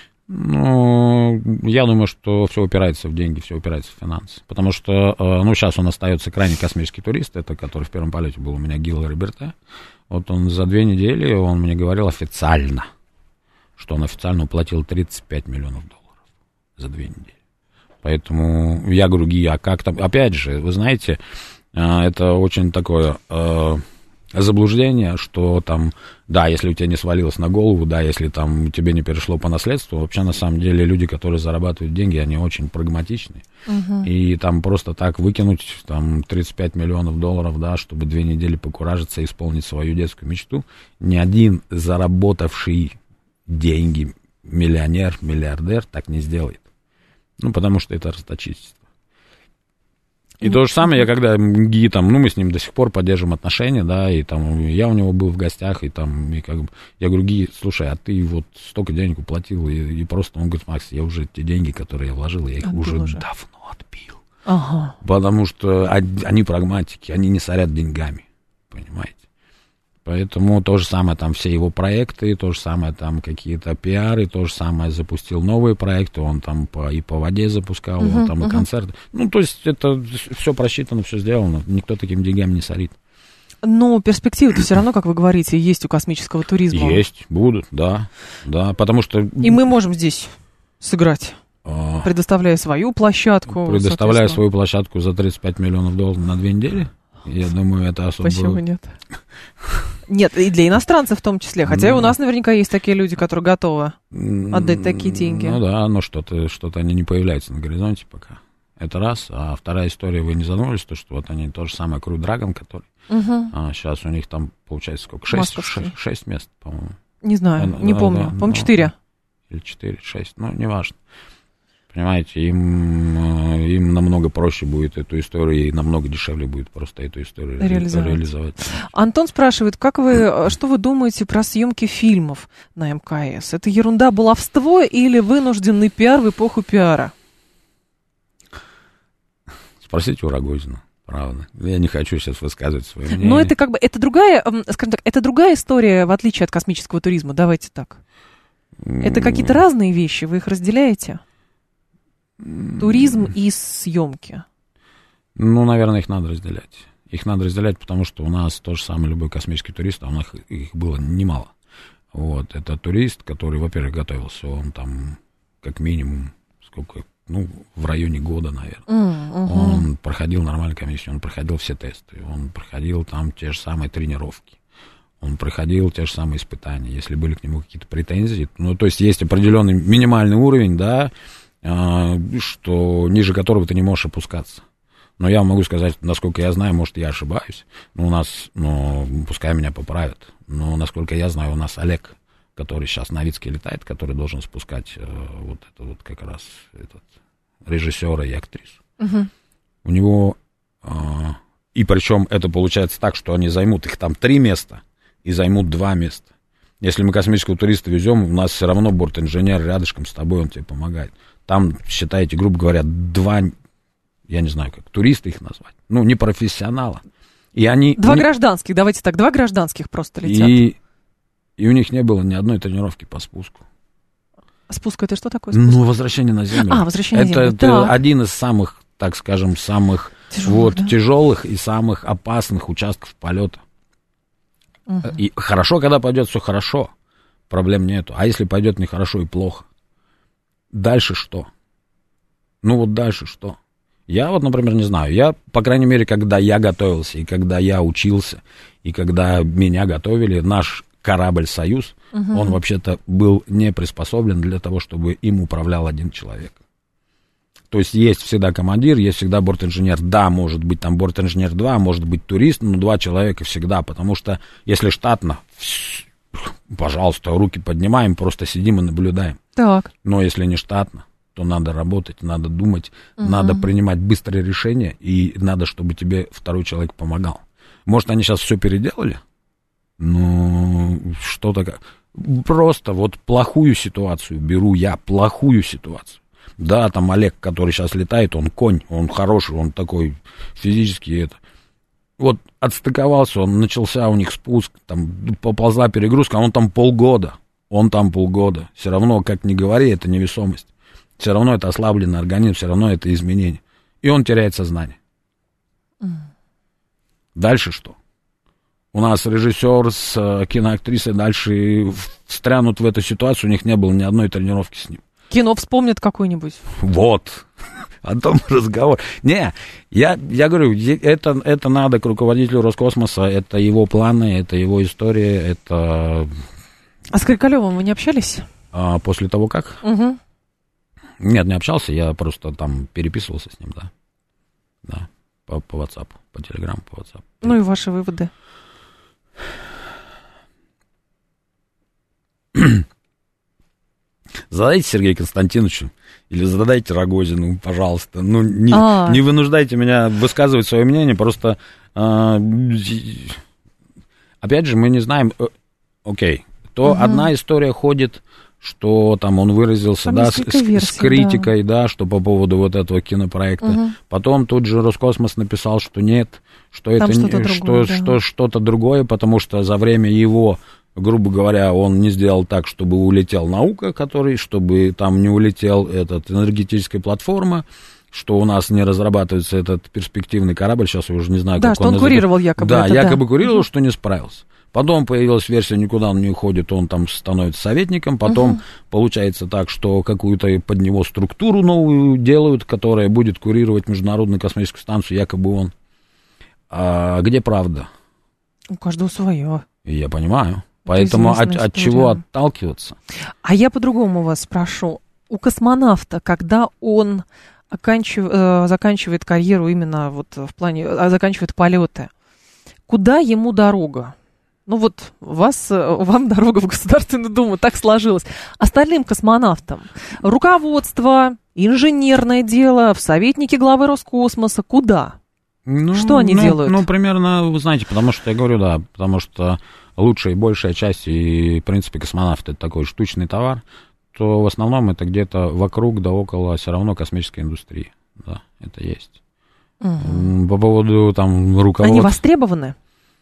Ну, я думаю, что все упирается в деньги, все упирается в финансы. Потому что, ну, сейчас он остается крайне космический турист, это который в первом полете был у меня, Гил Риберте. Вот он за две недели, он мне говорил официально, что он официально уплатил тридцать пять миллионов долларов за две недели. Поэтому я говорю, Ги, а как там? Опять же, вы знаете, это очень такое заблуждение, что там, да, если у тебя не свалилось на голову, да, если там тебе не перешло по наследству, вообще на самом деле люди, которые зарабатывают деньги, они очень прагматичны. Uh-huh. И там просто так выкинуть там тридцать пять миллионов долларов, да, чтобы две недели покуражиться и исполнить свою детскую мечту, ни один заработавший деньги миллионер, миллиардер так не сделает. Ну, потому что это расточительство. И mm-hmm. то же самое, я когда Ги, там, ну, мы с ним до сих пор поддерживаем отношения, да, и там я у него был в гостях, и там, и как бы, я говорю, Ги, слушай, а ты вот столько денег уплатил, и, и просто, он говорит, Макс, я уже те деньги, которые я вложил, я их отбил уже, уже давно отбил. Ага. Потому что они прагматики, они не сорят деньгами, понимаете? Поэтому то же самое, там, все его проекты, то же самое, там, какие-то пиары, то же самое, запустил новые проекты, он там по, и по воде запускал, uh-huh, он там uh-huh. и концерты. Ну, то есть это все просчитано, все сделано, никто такими деньгами не сорит. Но перспективы-то все равно, как вы говорите, есть у космического туризма. Есть, будут, да, да, потому что... И мы можем здесь сыграть, а... предоставляя свою площадку. Предоставляя свою площадку за тридцать пять миллионов долларов на две недели. Я думаю, это особо... Почему нет? Нет, и для иностранцев в том числе. Хотя и у нас наверняка есть такие люди, которые готовы отдать такие деньги. Ну да, но что-то, что-то они не появляются на горизонте пока. Это раз. А вторая история, вы не задумывались, то, что вот они то же самое Crew Dragon, который... Угу. А сейчас у них там, получается, сколько? Шесть, шесть, шесть мест, по-моему. Не знаю, а, не да, помню. Да, по-моему, четыре. Или четыре, шесть, ну, неважно. Понимаете, им, им намного проще будет эту историю, и намного дешевле будет просто эту историю реализовать. реализовать. Антон спрашивает, как вы, что вы думаете про съемки фильмов на эм ка эс? Это ерунда, баловство или вынужденный пиар в эпоху пиара? Спросите у Рогозина, правда. Я не хочу сейчас высказывать свое мнение. Но это как бы, это другая, скажем так, это другая история, в отличие от космического туризма, давайте так. Это какие-то разные вещи, вы их разделяете? Туризм и съемки. Ну, наверное, их надо разделять. Их надо разделять, потому что у нас то же самое любой космический турист, а у нас их было немало. Вот, это турист, который, во-первых, готовился, он там как минимум, сколько, ну, в районе года, наверное. Mm-hmm. Он проходил нормальную комиссию, он проходил все тесты, он проходил там те же самые тренировки. Он проходил те же самые испытания. Если были к нему какие-то претензии, ну, то есть есть определенный минимальный уровень, да, что ниже которого ты не можешь опускаться. Но я могу сказать, насколько я знаю, может, я ошибаюсь, но у нас, ну, пускай меня поправят, но, насколько я знаю, у нас Олег, который сейчас на Вицке летает, который должен спускать э, вот это вот как раз этот, режиссера и актрису. Uh-huh. У него, э, и причем это получается так, что они займут их там три места и займут два места. Если мы космического туриста везем, у нас все равно бортинженер рядышком с тобой, он тебе помогает. Там, считайте, грубо говоря, два, я не знаю, как туристы их назвать, ну, не профессионала. И они, два них, гражданских, давайте так, два гражданских просто летят. И, и у них не было ни одной тренировки по спуску. Спуск это что такое спуск? Ну, возвращение на Землю. А, возвращение это, на Землю, это да. один из самых, так скажем, самых тяжелых, вот, да? тяжелых и самых опасных участков полета. Угу. И хорошо, когда пойдет все хорошо, проблем нету. А если пойдет нехорошо и плохо? Дальше что? Ну вот дальше что? Я вот, например, не знаю. Я, по крайней мере, когда я готовился, и когда я учился, и когда меня готовили, наш корабль «Союз», угу. он вообще-то был не приспособлен для того, чтобы им управлял один человек. То есть есть всегда командир, есть всегда бортинженер. Да, может быть там бортинженер два, может быть турист, но два человека всегда, потому что если штатно, пожалуйста, руки поднимаем, просто сидим и наблюдаем. Так. Но если не штатно, то надо работать, надо думать, угу. надо принимать быстрые решения, и надо, чтобы тебе второй человек помогал. Может, они сейчас все переделали? Ну, что-то... Просто вот плохую ситуацию беру я, плохую ситуацию. Да, там Олег, который сейчас летает, он конь, он хороший, он такой физически это. Вот отстыковался, он начался у них спуск, там поползла перегрузка, а он там полгода, он там полгода. Все равно, как ни говори, это невесомость. Все равно это ослабленный организм, все равно это изменение. И он теряет сознание. Mm. Дальше что? У нас режиссер с киноактрисой дальше встрянут в эту ситуацию, у них не было ни одной тренировки с ним. Кино вспомнит какое-нибудь. Вот. О том разговор. Не, я, я говорю, это, это надо к руководителю Роскосмоса, это его планы, это его история, это... А с Крикалевым вы не общались? А, после того как? Угу. Нет, не общался, я просто там переписывался с ним, да. Да, по, по WhatsApp, по Telegram, по WhatsApp. Ну и ваши выводы? Задайте Сергею Константиновичу или задайте Рогозину, пожалуйста. Ну, не, не вынуждайте меня высказывать свое мнение, просто... Э, опять же, мы не знаем... Э, окей, то угу. одна история ходит, что там он выразился, там да, с, версий, с критикой, да. да, что по поводу вот этого кинопроекта. Угу. Потом тут же Роскосмос написал, что нет, что там это что-то, не, другое, что, да. что, что-то другое, потому что за время его... грубо говоря, он не сделал так, чтобы улетел наука, который, чтобы там не улетел этот энергетическая платформа, что у нас не разрабатывается этот перспективный корабль, сейчас я уже не знаю, да, как что он, он курировал якобы. Да, это, якобы да. курировал, угу. что не справился. Потом появилась версия, никуда он не уходит, он там становится советником. Потом угу. получается так, что какую-то под него структуру новую делают, которая будет курировать Международную космическую станцию, якобы он. А где правда? У каждого свое. Я понимаю. Поэтому от, от чего отталкиваться? А я по-другому вас спрошу. У космонавта, когда он оканчив, э, заканчивает карьеру именно вот в плане, э, заканчивает полеты, куда ему дорога? Ну вот вас, вам дорога в Государственную Думу, так сложилось. Остальным космонавтам руководство, инженерное дело, в советники главы Роскосмоса, куда? Ну, что они ну, делают? Ну, примерно, вы знаете, потому что, я говорю, да, потому что лучшая и большая часть, и, в принципе, космонавт — это такой штучный товар, то в основном это где-то вокруг да около все равно космической индустрии. Да, это есть. Угу. По поводу там руководства... Они востребованы?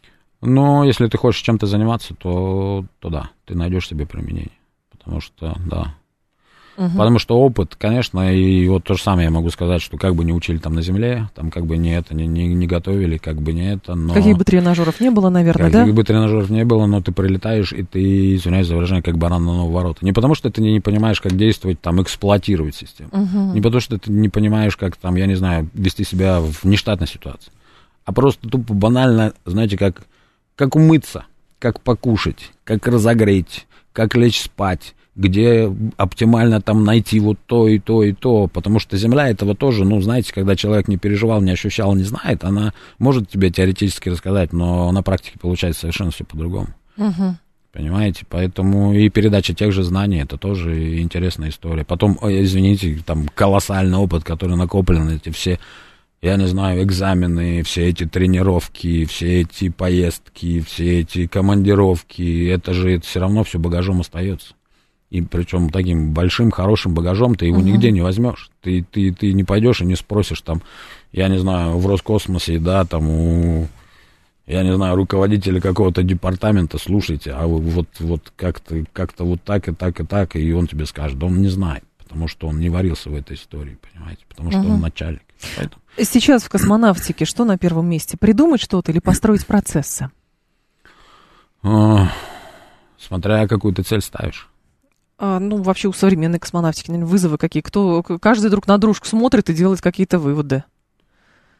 Ну, если ты хочешь чем-то заниматься, то, то да, ты найдешь себе применение. Потому что, да. Угу. Потому что опыт, конечно, и вот то же самое я могу сказать, что как бы не учили там на Земле, там как бы не это, не, не, не готовили, как бы не это, но... Каких бы тренажеров не было, наверное, как, да? Каких бы тренажеров не было, но ты прилетаешь, и ты, извиняюсь за выражение, как баран на новые ворота. Не потому что ты не, не понимаешь, как действовать, там, эксплуатировать систему. Угу. Не потому что ты не понимаешь, как там, я не знаю, вести себя в нештатной ситуации. А просто тупо банально, знаете, как, как умыться, как покушать, как разогреть, как лечь спать, где оптимально там найти вот то и то и то, потому что Земля этого тоже, ну, знаете, когда человек не переживал, не ощущал, не знает, она может тебе теоретически рассказать, но на практике получается совершенно все по-другому. Угу. Понимаете? Поэтому и передача тех же знаний, это тоже интересная история. Потом, извините, там колоссальный опыт, который накоплен, эти все, я не знаю, экзамены, все эти тренировки, все эти поездки, все эти командировки, это же это все равно все багажом остается. И причем таким большим, хорошим багажом ты его uh-huh. нигде не возьмешь. Ты, ты, ты не пойдешь и не спросишь там, я не знаю, в Роскосмосе, да, там у, я не знаю, руководителя какого-то департамента, слушайте, а вот, вот как-то, как-то вот так и так и так, и он тебе скажет, да он не знает, потому что он не варился в этой истории, понимаете, потому что uh-huh. он начальник. Поэтому... Сейчас в космонавтике что на первом месте? Придумать что-то или построить процессы? Смотря какую ты цель ставишь. А, ну, вообще у современной космонавтики, наверное, вызовы какие? Кто, каждый друг на дружку смотрит и делает какие-то выводы.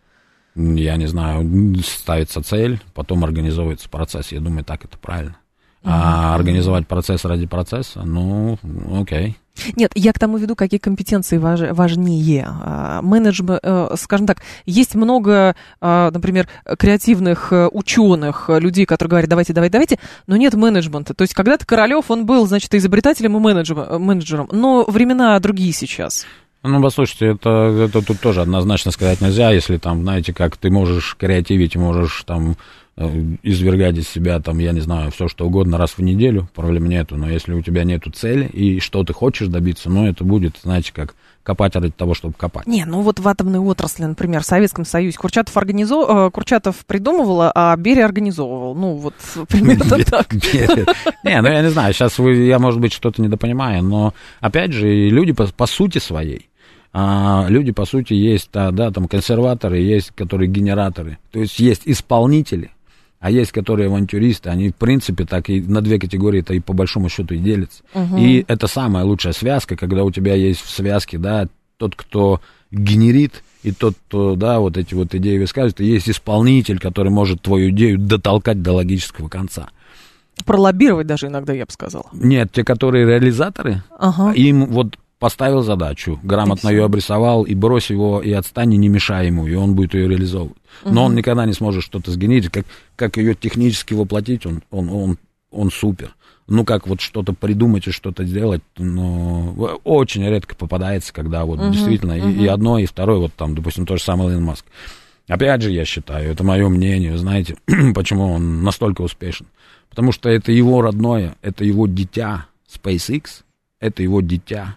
Я не знаю, ставится цель, потом организовывается процесс. Я думаю, так это правильно. А организовать процесс ради процесса, ну, окей. Нет, я к тому веду, какие компетенции важ, важнее. Менеджмент, скажем так, есть много, например, креативных ученых, людей, которые говорят, давайте, давайте, давайте, но нет менеджмента. То есть когда-то Королёв, он был, значит, изобретателем и менеджером, менеджером, но времена другие сейчас. Ну, послушайте, это, это тут тоже однозначно сказать нельзя, если там, знаете, как ты можешь креативить, можешь там извергать из себя, там, я не знаю, все что угодно раз в неделю, проблем нету, но если у тебя нету цели и что ты хочешь добиться, ну, это будет, знаете, как копать ради того, чтобы копать. Не, ну вот в атомной отрасли, например, в Советском Союзе Курчатов, организов... Курчатов придумывал, а Берия организовывал, ну, вот примерно так. Не, ну, я не знаю, сейчас я, может быть, что-то недопонимаю, но, опять же, люди по сути своей, А люди, по сути, есть, да, да, там консерваторы, есть, которые генераторы, то есть есть исполнители, а есть, которые авантюристы, они, в принципе, так и на две категории-то и по большому счету и делятся. Угу. И это самая лучшая связка, когда у тебя есть в связке, да, тот, кто генерит, и тот, кто, да, вот эти вот идеи высказывает, и есть исполнитель, который может твою идею дотолкать до логического конца. Пролоббировать даже иногда, я бы сказала. Нет, те, которые реализаторы, ага. им вот поставил задачу, грамотно ее обрисовал, и брось его, и отстань, и не мешай ему, и он будет ее реализовывать. Угу. Но он никогда не сможет что-то сгенерить, как, как ее технически воплотить, он, он, он, он супер. Ну, как вот что-то придумать и что-то сделать, но очень редко попадается, когда вот угу, действительно угу. И, и одно, и второе, вот там, допустим, то же самое Илон Маск. Опять же, я считаю, это мое мнение, знаете, почему он настолько успешен. Потому что это его родное, это его дитя, SpaceX, это его дитя.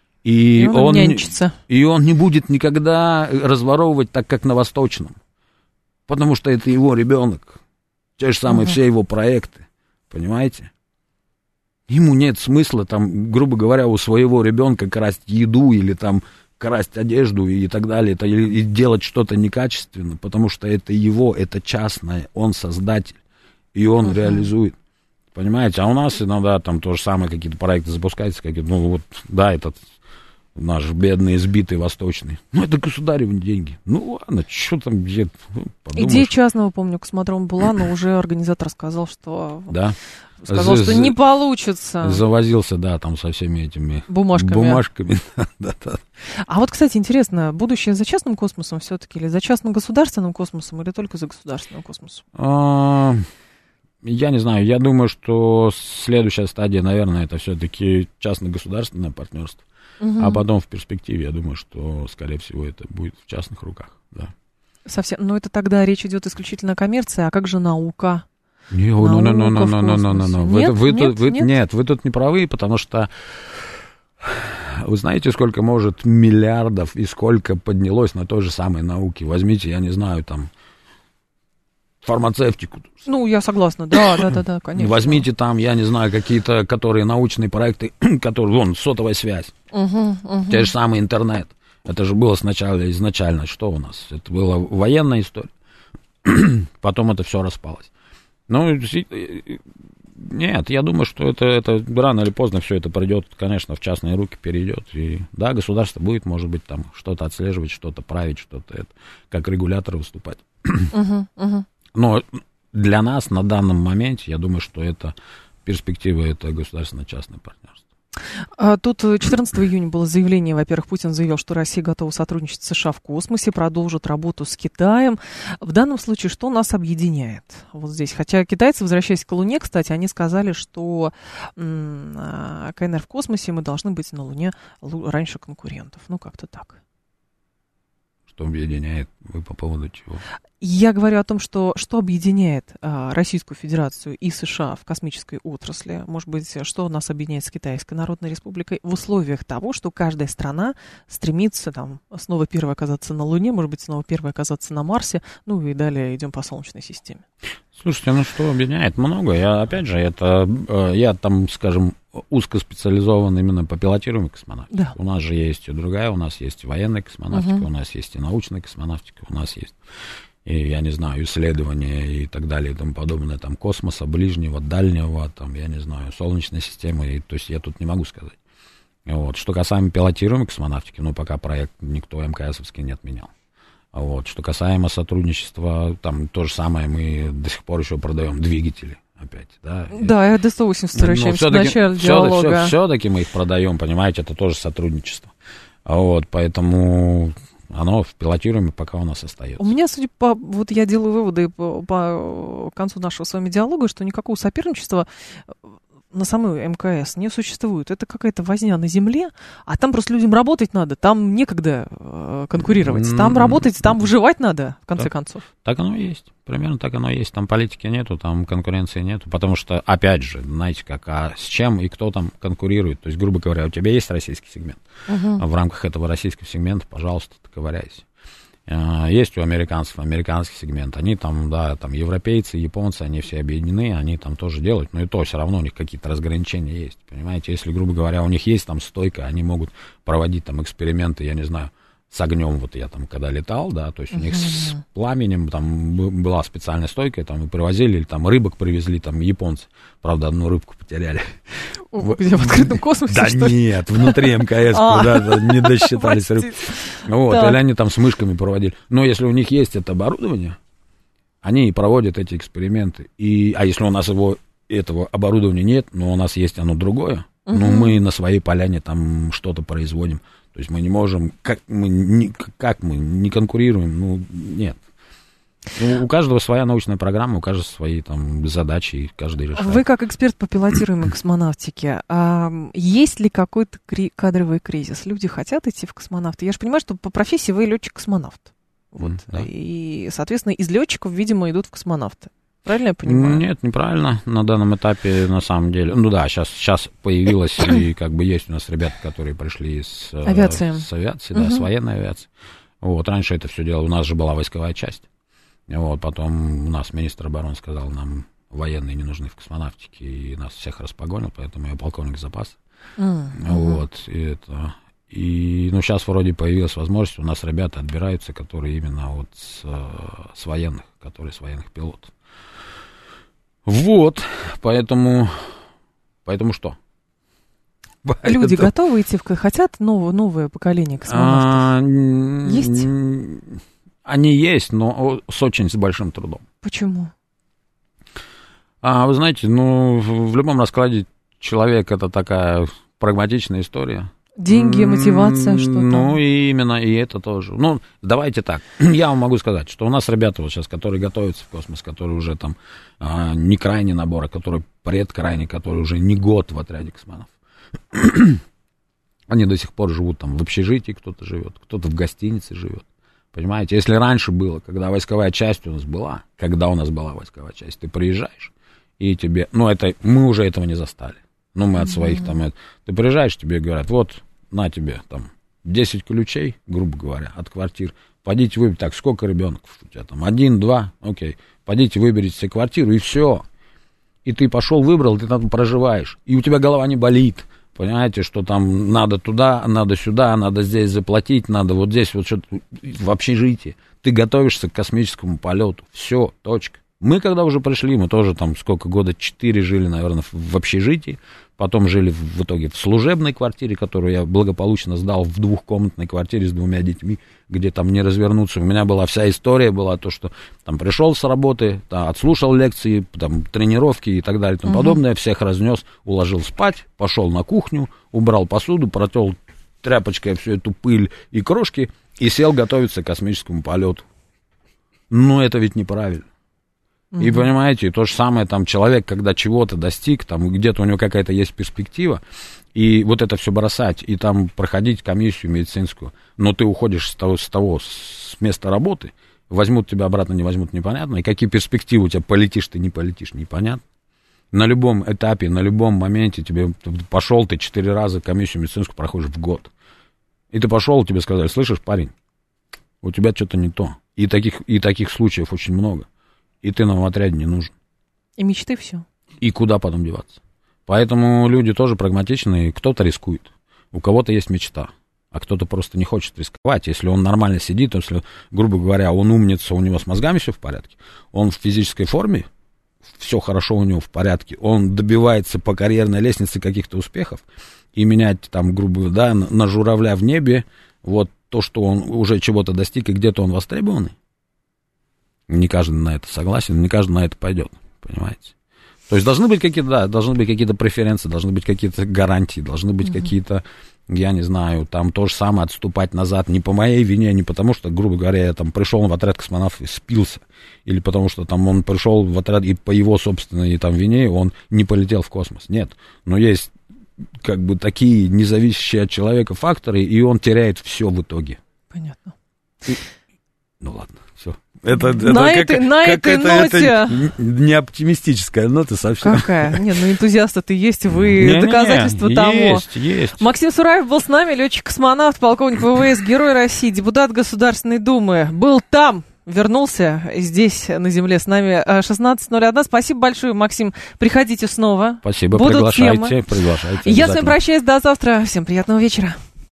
И он, он и он не будет никогда разворовывать так, как на Восточном. Потому что это его ребенок. Те же самые uh-huh. все его проекты. Понимаете? Ему нет смысла, там, грубо говоря, у своего ребенка красть еду или там красть одежду и так далее, это, и, и делать что-то некачественно, потому что это его, это частное, он создатель, и он uh-huh. реализует. Понимаете? А у нас иногда там то же самое, какие-то проекты запускаются, какие-то, ну вот, да, этот наш бедный, избитый, восточный. Ну, это государевы деньги. Ну, ладно, что там, где идея частного, помню, космодрома была, но уже организатор сказал, что... Да. Сказал, что не получится. Завозился, да, там со всеми этими... Бумажками. Бумажками, да, да. А вот, кстати, интересно, будущее за частным космосом все-таки, или за частным государственным космосом, или только за государственным космосом? А, я не знаю, я думаю, что следующая стадия, наверное, это все-таки частно-государственное партнерство. Угу. А потом в перспективе, я думаю, что, скорее всего, это будет в частных руках, да. Совсем, но это тогда речь идет исключительно о коммерции, а как же наука? Не, ну, ну, ну, ну, ну, ну, ну, ну. Вы, вы, нет, вы, нет? Нет, вы тут не правы, потому что вы знаете, сколько может миллиардов и сколько поднялось на той же самой науке. Возьмите, я не знаю, там, фармацевтику. Ну, я согласна, да, да, да, да, конечно. Возьмите там, я не знаю, какие-то, которые научные проекты, которые, вон, сотовая связь, угу, угу. Те же самые интернет. Это же было сначала, изначально, что у нас? Это была военная история. Потом это все распалось. Ну, нет, я думаю, что это, это рано или поздно все это придет, конечно, в частные руки перейдет. И да, государство будет, может быть, там что-то отслеживать, что-то править, что-то это, как регулятор выступать. Uh-huh, uh-huh. Но для нас на данном моменте, я думаю, что это перспектива, это государственно-частное партнерство. Тут четырнадцатого июня было заявление, во-первых, Путин заявил, что Россия готова сотрудничать с США в космосе, продолжит работу с Китаем. В данном случае что нас объединяет вот здесь? Хотя китайцы, возвращаясь к Луне, кстати, они сказали, что м- КНР в космосе, мы должны быть на Луне раньше конкурентов. Ну, как-то так. Что объединяет? Вы по поводу чего? Я говорю о том, что, что объединяет а, Российскую Федерацию и США в космической отрасли. Может быть, что нас объединяет с Китайской Народной Республикой в условиях того, что каждая страна стремится там, снова первой оказаться на Луне, может быть, снова первой оказаться на Марсе, ну и далее идем по Солнечной системе. Слушайте, ну что объединяет? Много. Я, опять же, это я там, скажем, узкоспециализован именно по пилотируемой космонавтике. Да. У нас же есть и другая, у нас есть и военная космонавтика, угу. У нас есть и научная космонавтика, у нас есть и, я не знаю, исследования и так далее и тому подобное, там, космоса, ближнего, дальнего, там, я не знаю, Солнечной системы, и, то есть я тут не могу сказать. Вот. Что касаемо пилотируемой космонавтики, ну, пока проект никто МКСовский не отменял. Вот. Что касаемо сотрудничества, там, то же самое, мы до сих пор еще продаем двигатели. опять, да. Да, до сто восемьдесят возвращаемся в начале диалога. Все-таки мы их продаем, понимаете, это тоже сотрудничество. Вот, поэтому оно пилотируемо пока у нас остается. У меня, судя по... Вот я делаю выводы по, по концу нашего с вами диалога, что никакого соперничества на самой МКС не существует. Это какая-то возня на земле, а там просто людям работать надо, там некогда э, конкурировать, там работать, там выживать надо, в конце так, концов. Так оно и есть, примерно так оно и есть. Там политики нету, там конкуренции нету, потому что, опять же, знаете как, а с чем и кто там конкурирует? То есть, грубо говоря, у тебя есть российский сегмент, uh-huh. а в рамках этого российского сегмента, пожалуйста, ковыряйся. Есть у американцев американский сегмент, они там, да, там европейцы, японцы, они все объединены, они там тоже делают, но и то все равно у них какие-то разграничения есть, понимаете, если, грубо говоря, у них есть там стойка, они могут проводить там эксперименты, я не знаю, с огнем, вот я там когда летал, да, то есть у них uh-huh. с пламенем там была специальная стойка, там и привозили, или там рыбок привезли, там японцы, правда, одну рыбку потеряли. Где, в открытом космосе, да что ли? Нет, внутри МКС, да, не досчитались рыб. Вот, или они там с мышками проводили. Но если у них есть это оборудование, они и проводят эти эксперименты. И, а если у нас его, этого оборудования нет, но у нас есть оно другое, ну, мы на своей поляне там что-то производим. То есть мы не можем, как мы не, как мы не конкурируем, ну, нет. Ну, у каждого своя научная программа, у каждого свои там задачи, и каждый решает. Вы как эксперт по пилотируемой космонавтике, а есть ли какой-то кри- кадровый кризис? Люди хотят идти в космонавты? Я же понимаю, что по профессии вы летчик-космонавт. Вот. Mm, да. И, соответственно, из летчиков, видимо, идут в космонавты. Правильно я понимаю? Нет, неправильно. На данном этапе, на самом деле, ну да, сейчас, сейчас появилось, и как бы есть у нас ребята, которые пришли с авиации, с авиации, да, uh-huh. с военной авиации. Вот, раньше это все дело, у нас же была войсковая часть. Вот, потом у нас министр обороны сказал, нам военные не нужны в космонавтике, и нас всех распогонил, поэтому я полковник запаса. Uh-huh. Вот, и это... И, ну, сейчас вроде появилась возможность, у нас ребята отбираются, которые именно вот с, с военных, которые с военных пилотов. Вот, поэтому, поэтому что? Люди поэтому... готовы идти в... Хотят новое, новое поколение космонавтов? А, есть? Они есть, но с очень с большим трудом. Почему? А, вы знаете, ну, в любом раскладе человек — это такая прагматичная история. Деньги, мотивация, что-то. Ну, и именно, и это тоже. Ну, давайте так, я вам могу сказать, что у нас ребята вот сейчас, которые готовятся в космос, которые уже там а, не крайний набор, а которые предкрайний, которые уже не год в отряде космонавтов. Они до сих пор живут там в общежитии, кто-то живет, кто-то в гостинице живет. Понимаете, если раньше было, когда войсковая часть у нас была, когда у нас была войсковая часть, ты приезжаешь, и тебе, ну, это, мы уже этого не застали. Ну, мы от своих там... Это, ты приезжаешь, тебе говорят, вот, на тебе там десять ключей, грубо говоря, от квартир. Пойдите выберите, так, сколько ребенков у тебя там? Один, два, окей. Пойдите выберите себе квартиру, и все. И ты пошел, выбрал, ты там проживаешь. И у тебя голова не болит. Понимаете, что там надо туда, надо сюда, надо здесь заплатить, надо вот здесь вот что-то в общежитии. Ты готовишься к космическому полету. Все, точка. Мы, когда уже пришли, мы тоже там сколько, года четыре жили, наверное, в общежитии, потом жили в итоге в служебной квартире, которую я благополучно сдал, в двухкомнатной квартире с двумя детьми, где там не развернуться. У меня была вся история, была то, что там пришел с работы, да, отслушал лекции, там тренировки и так далее и тому uh-huh. подобное, всех разнес, уложил спать, пошел на кухню, убрал посуду, протел тряпочкой всю эту пыль и крошки и сел готовиться к космическому полету. Но это ведь неправильно. И mm-hmm. понимаете, то же самое, там, человек, когда чего-то достиг, там, где-то у него какая-то есть перспектива, и вот это все бросать, и там проходить комиссию медицинскую, но ты уходишь с того, с того, с места работы, возьмут тебя обратно, не возьмут, непонятно, и какие перспективы у тебя, полетишь ты, не полетишь, непонятно. На любом этапе, на любом моменте тебе пошел, ты четыре раза комиссию медицинскую проходишь в год, и ты пошел, тебе сказали, слышишь, парень, у тебя что-то не то, и таких, и таких случаев очень много. И ты нам в отряде не нужен. И мечты все. И куда потом деваться? Поэтому люди тоже прагматичные. Кто-то рискует. У кого-то есть мечта. А кто-то просто не хочет рисковать. Если он нормально сидит, если, грубо говоря, он умница, у него с мозгами все в порядке, он в физической форме, все хорошо у него в порядке, он добивается по карьерной лестнице каких-то успехов, и менять там, грубо говоря, да, на журавля в небе, вот то, что он уже чего-то достиг, и где-то он востребованный, не каждый на это согласен, не каждый на это пойдет, понимаете? То есть должны быть какие-то, да, должны быть какие-то преференции, должны быть какие-то гарантии, должны быть mm-hmm. какие-то, я не знаю, там то же самое отступать назад, не по моей вине, не потому что, грубо говоря, я там пришел в отряд космонавтов и спился, или потому что там он пришел в отряд и по его собственной там вине он не полетел в космос. Нет, но есть как бы такие независящие от человека факторы, и он теряет все в итоге. Понятно. И... Ну ладно, все. Это, на это, этой, как, на как этой это, ноте... Это не оптимистическая нота совсем. Какая? Нет, ну энтузиасты ты есть, вы не, доказательства не, того. Есть, есть. Максим Сураев был с нами, летчик-космонавт, полковник ВВС, Герой России, депутат Государственной Думы. Был там, вернулся здесь, на земле, с нами шестнадцать ноль один. Спасибо большое, Максим. Приходите снова. Спасибо, Будут приглашайте, темы. приглашайте. Я с вами прощаюсь, до завтра. Всем приятного вечера.